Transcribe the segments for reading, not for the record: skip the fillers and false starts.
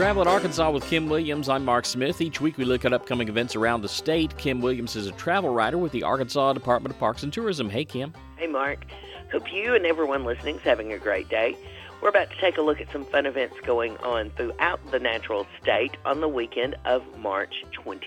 Travel in Arkansas with Kim Williams. I'm Mark Smith. Each week we look at upcoming events around the state. Kim Williams is a travel writer with the Arkansas Department of Parks and Tourism. Hey, Kim. Hey, Mark. Hope you and everyone listening is having a great day. We're about to take a look at some fun events going on throughout the natural state on the weekend of March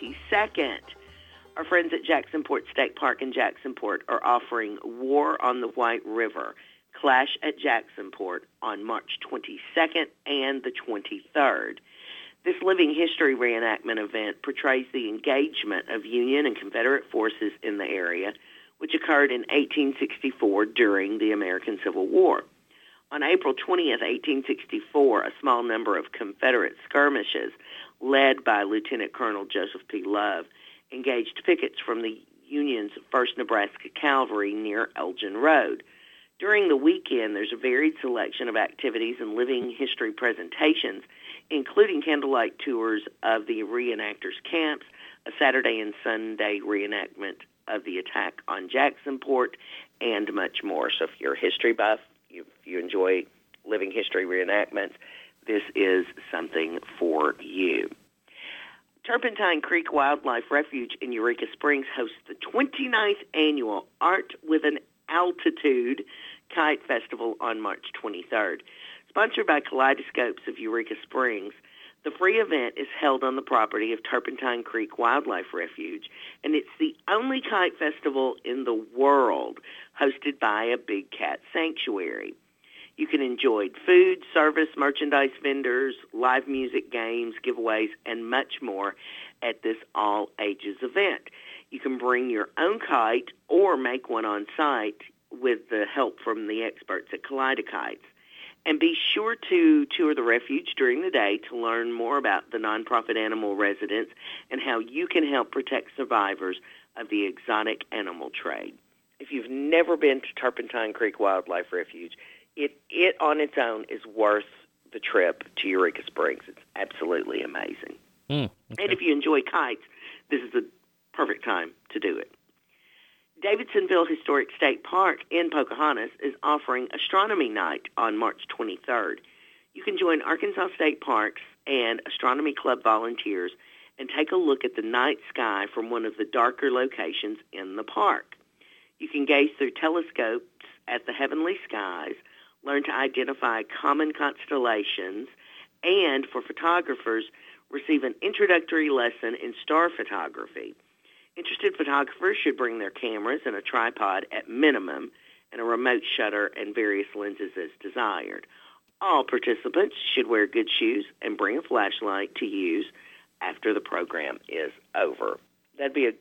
22nd. Our friends at Jacksonport State Park in Jacksonport are offering War on the White River, Clash at Jacksonport on March 22nd and the 23rd. This living history reenactment event portrays the engagement of Union and Confederate forces in the area, which occurred in 1864 during the American Civil War. On April 20th, 1864, a small number of Confederate skirmishes, led by Lieutenant Colonel Joseph P. Love, engaged pickets from the Union's 1st Nebraska Cavalry near Elgin Road. During the weekend, there's a varied selection of activities and living history presentations, including candlelight tours of the reenactors' camps, a Saturday and Sunday reenactment of the attack on Jacksonport, and much more. So if you're a history buff, if you enjoy living history reenactments, this is something for you. Turpentine Creek Wildlife Refuge in Eureka Springs hosts the 29th annual Art with an Altitude Kite Festival on March 23rd. Sponsored by Kaleidoscopes of Eureka Springs, the free event is held on the property of Turpentine Creek Wildlife Refuge, and it's the only kite festival in the world hosted by a big cat sanctuary. You can enjoy food, service, merchandise vendors, live music, games, giveaways, and much more at this all-ages event. You can bring your own kite or make one on site with the help from the experts at Kaleidokites. And be sure to tour the refuge during the day to learn more about the nonprofit animal residents and how you can help protect survivors of the exotic animal trade. If you've never been to Turpentine Creek Wildlife Refuge, it on its own is worth the trip to Eureka Springs. It's absolutely amazing. Okay. And if you enjoy kites, this is the perfect time to do it. Davidsonville Historic State Park in Pocahontas is offering Astronomy Night on March 23rd. You can join Arkansas State Parks and Astronomy Club volunteers and take a look at the night sky from one of the darker locations in the park. You can gaze through telescopes at the heavenly skies, learn to identify common constellations, and for photographers, receive an introductory lesson in star photography. Interested photographers should bring their cameras and a tripod at minimum, and a remote shutter and various lenses as desired. All participants should wear good shoes and bring a flashlight to use after the program is over. That'd be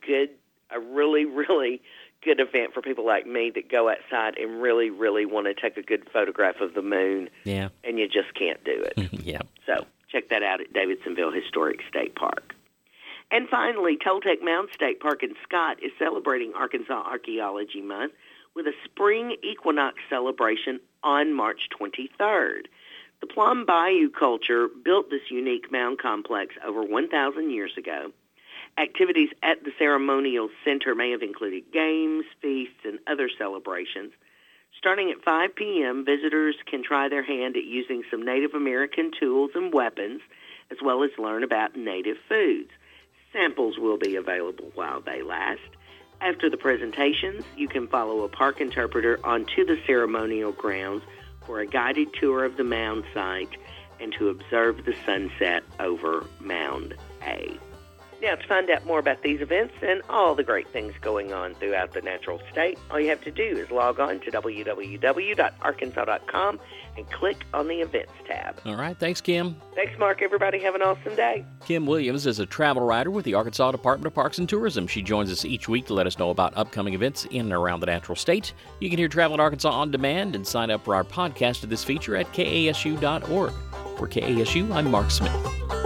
a really, really good event for people like me that go outside and really, really want to take a good photograph of the moon. Yeah. And you just can't do it. Yeah. So check that out at Davidsonville Historic State Park. And finally, Toltec Mound State Park in Scott is celebrating Arkansas Archaeology Month with a spring equinox celebration on March 23rd. The Plum Bayou culture built this unique mound complex over 1,000 years ago. Activities at the ceremonial center may have included games, feasts, and other celebrations. Starting at 5 p.m., visitors can try their hand at using some Native American tools and weapons, as well as learn about native foods. Samples will be available while they last. After the presentations, you can follow a park interpreter onto the ceremonial grounds for a guided tour of the mound site and to observe the sunset over Mound A. Now, to find out more about these events and all the great things going on throughout the natural state, all you have to do is log on to www.arkansas.com and click on the Events tab. All right. Thanks, Kim. Thanks, Mark. Everybody have an awesome day. Kim Williams is a travel writer with the Arkansas Department of Parks and Tourism. She joins us each week to let us know about upcoming events in and around the natural state. You can hear Travel in Arkansas on demand and sign up for our podcast of this feature at KASU.org. For KASU, I'm Mark Smith.